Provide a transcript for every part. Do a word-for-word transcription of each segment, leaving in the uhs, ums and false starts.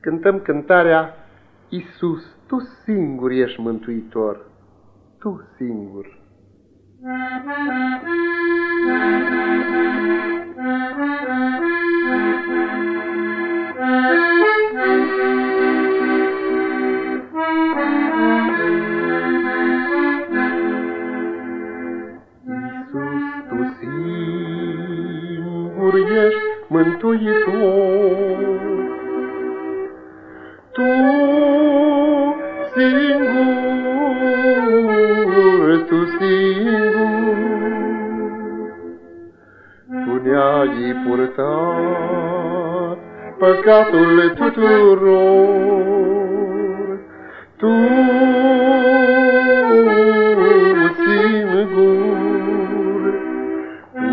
cântăm cântarea Iisus, Tu singur ești mântuitor, Tu singur. Iisus, Tu singur ești mântuitor, Tu singur, Tu singur, Tu ne-ai purtat păcatul tuturor, Tu singur, Tu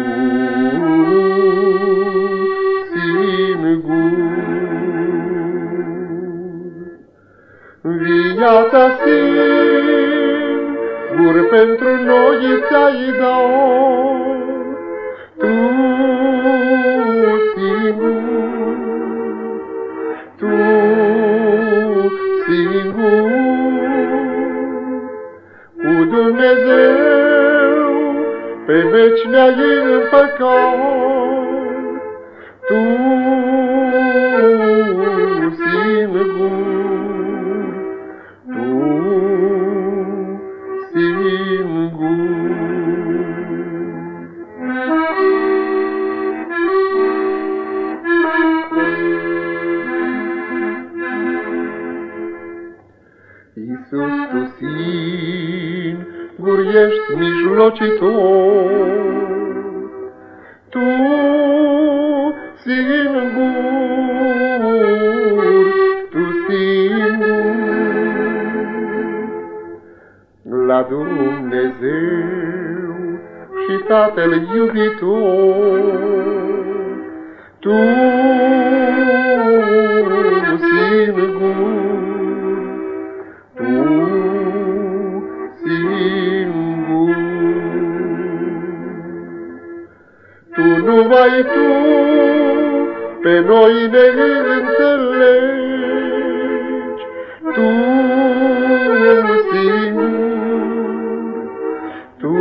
viața singur pentru noi ți-ai dat, Tu singur, Tu singur, cu Dumnezeu pe veci ne-ai împăcat, Tu singur, Iisus, Tu singur ești mijlocitor, Tu singur, Tu singur, la Dumnezeu și Tatăl iubitor, Tu singur, Tu singur, Tu numai Tu pe noi ne înțelegi, Tu singur, Tu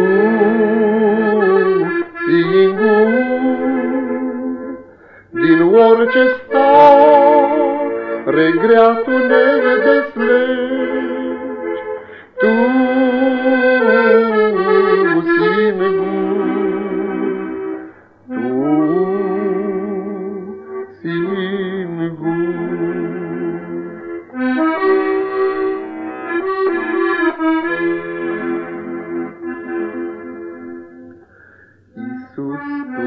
singur, din orice stare grea Tu ne deslegi, Tu singur, Tu singur. Iisus, Tu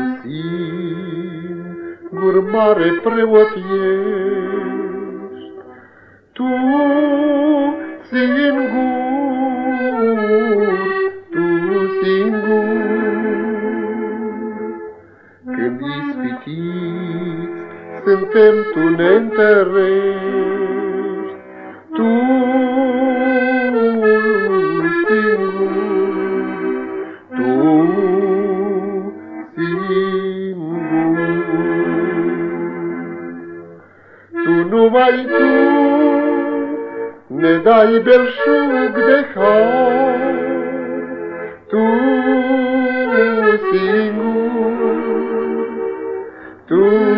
singur mare preot ești, Tu singur, Tu singur, când ispitiți suntem, Tu ne întărești, Tu singur, Tu singur, Tu numai Tu ne dai belșug de har, Tu singur, Tu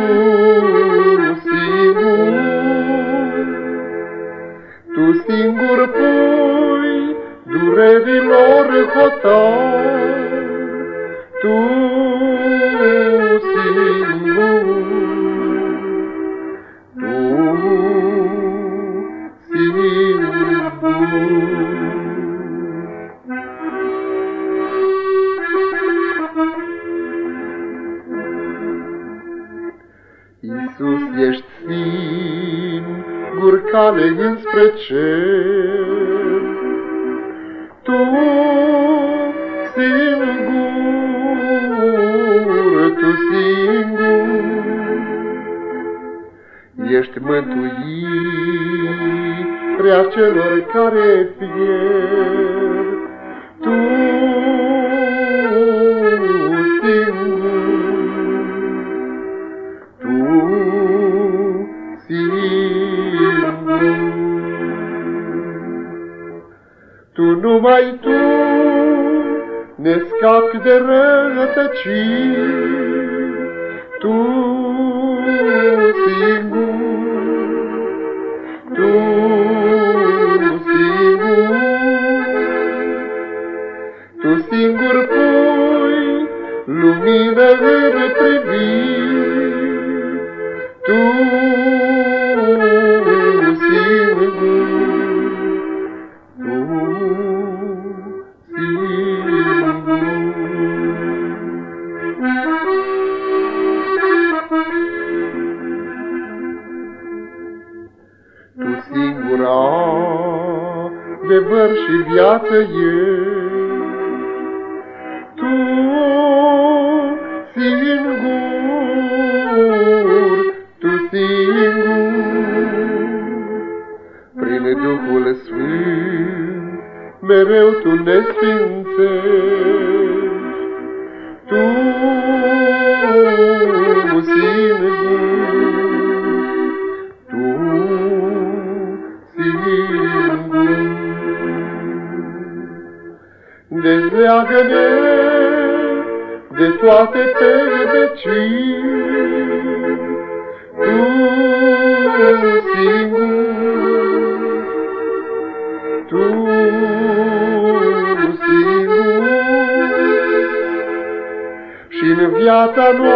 singur, Tu singur pui durerilor hotar, Tu singur, Tu singur. Iisus, ești singur cale înspre cer, Tu singur, Tu singur, ești mântuirea celor care pierd, Tu singur, Tu singur. singur. Tu, numai Tu, ne scapi de rătăciri, Tu singur, Tu singur, Tu singur pui lumină în priviri, Tu singur, Tu Tu singur adevăr și viață ești, Tu singur, Tu singur, prin Duhul Sfânt mereu Tu ne sfințești, Tu singur, Tu singur. Dezleagă-ne de toate pedepsiri, Tu singur, Tu singur, și în viața noastră